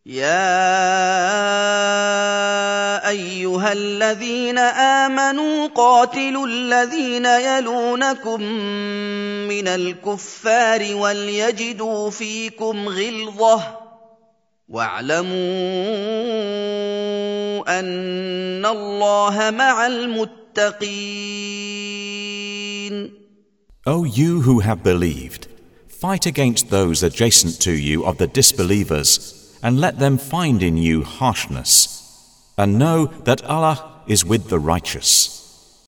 يا أيها الذين آمنوا قاتلوا الذين يلونكم من الكفار وليجدوا فيكم غلظة واعلموا أن الله مع المتقين. O you who have believed, fight against those adjacent to you of the disbelievers, and let them find in you harshness, and know that Allah is with the righteous.